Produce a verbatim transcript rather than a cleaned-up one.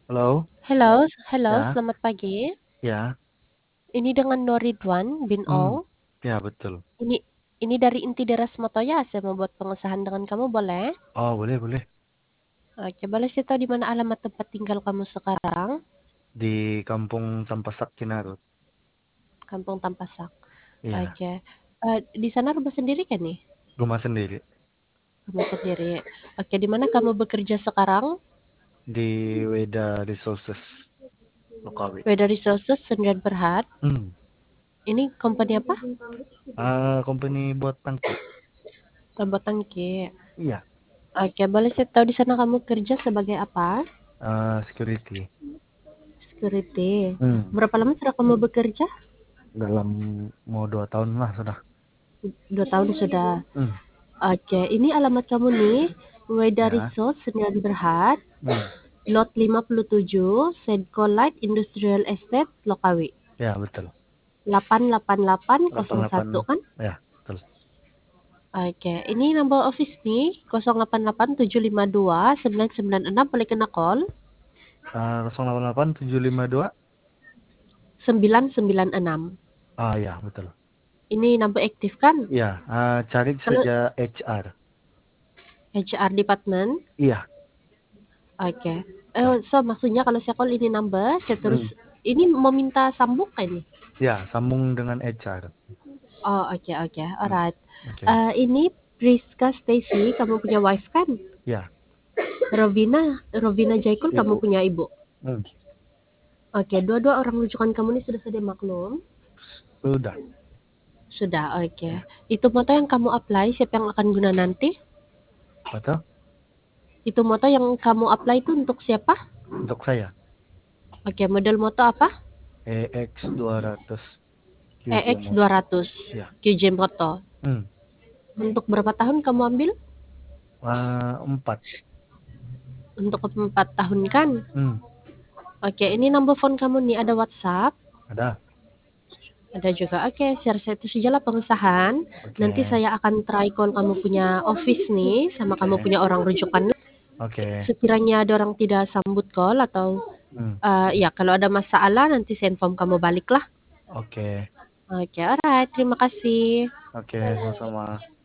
Halo? Halo halo, Ya? selamat pagi. Ya? Ini dengan Nur Ridwan bin Mmm, Ong. ya betul. Ini ini dari inti Deras Motoya, saya mau buat pengesahan dengan kamu, boleh? Oh, boleh boleh. Oke, boleh saya tahu di mana alamat tempat tinggal kamu sekarang? Di Kampung Tampasak, Cinarut. Kampung Tampasak. Iya, Oke. Eh, di sana rumah sendiri kan nih? rumah sendiri. Rumah sendiri. Oke, di mana kamu bekerja sekarang? Di Weda Resources, Lokawi. Weather Resources Sendirian Berhad. Mmm, Ini company apa? eee, company buat tangki. Robot tangki. Iya, Oke, boleh saya tahu di sana kamu kerja sebagai apa? eee, security. Security. Mmm, Berapa lama sudah kamu bekerja? dalam mau dua tahun lah sudah. Dua tahun sudah. Mmm, Oke, ini alamat kamu nih, Weda ya. Resort Sendirian Berhad, Mmm, lot lima puluh tujuh, Sedco Light Industrial Estate, Lokawi. ya betul. delapan delapan delapan nol delapan delapan, satu kan? ya betul. Oke, ini number office nih, nol delapan delapan tujuh lima dua sembilan sembilan enam, boleh kena call. Eee, nol delapan delapan tujuh lima dua. sembilan sembilan enam. Ah, ya betul. Ini number aktif kan? Iya, eee, cari Kalau saja H R. H R department. Iya, Oke. Eh, ya. so maksudnya kalau saya call ini number, saya terus Mmm, ini mau minta sambung kan ini? ya sambung dengan H R. Oh, oke oke, Mmm, alright. oke. Eh, ini Priska Stacy, kamu punya wife kan? Ya, Rovina, Rovina Jaikul, kamu ibu. punya ibu. Mmm, Oke, dua-dua orang rujukan kamu ini sudah sedia maklum. sudah. Sudah, oke. Ya, Itu moto yang kamu apply, siapa yang akan guna nanti? apa tuh? Itu moto yang kamu apply itu untuk siapa? Untuk saya, Oke, model moto apa? E X dua ratus E Q J X dua Moto. ratus Ya, Q J Moto. mmm, Untuk berapa tahun kamu ambil? eee, empat. Untuk empat tahun kan? Mmm, Oke, ini nomor phone kamu nih, ada WhatsApp. ada. Ada juga. Oke, share saya itu sajalah pengesahan. Nanti Oke, saya akan try call kamu punya office nih, sama kamu oke, punya orang rujukan. oke, Sekiranya ada orang tidak sambut call atau mmm, eh, ya kalau ada masalah nanti saya inform kamu balik lah. oke, Oke, alright. Terima kasih. oke, sama-sama.